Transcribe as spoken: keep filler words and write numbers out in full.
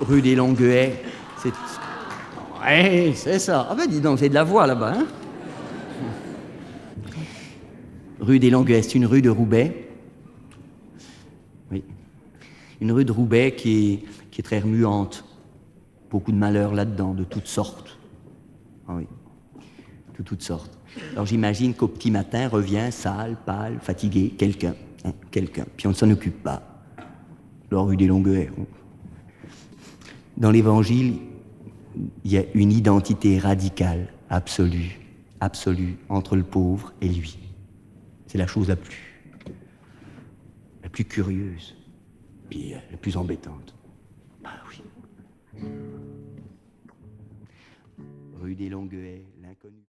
rue des Longueuils. C'est... Ouais, c'est ça. Ah ben dis donc, c'est de la voix là-bas, hein. Rue des Longueuils, c'est une rue de Roubaix. Oui. Une rue de Roubaix qui est, qui est très remuante. Beaucoup de malheurs là-dedans, de toutes sortes. Ah oui, de toutes sortes. Alors j'imagine qu'au petit matin revient sale, pâle, fatigué, quelqu'un, hein, quelqu'un. Puis on ne s'en occupe pas. La rue des Longueuils. Dans l'Évangile, il y a une identité radicale, absolue, absolue, entre le pauvre et lui. C'est la chose la plus, la plus curieuse, puis la plus embêtante. Ah oui. Rue des Longueuils, l'inconnu.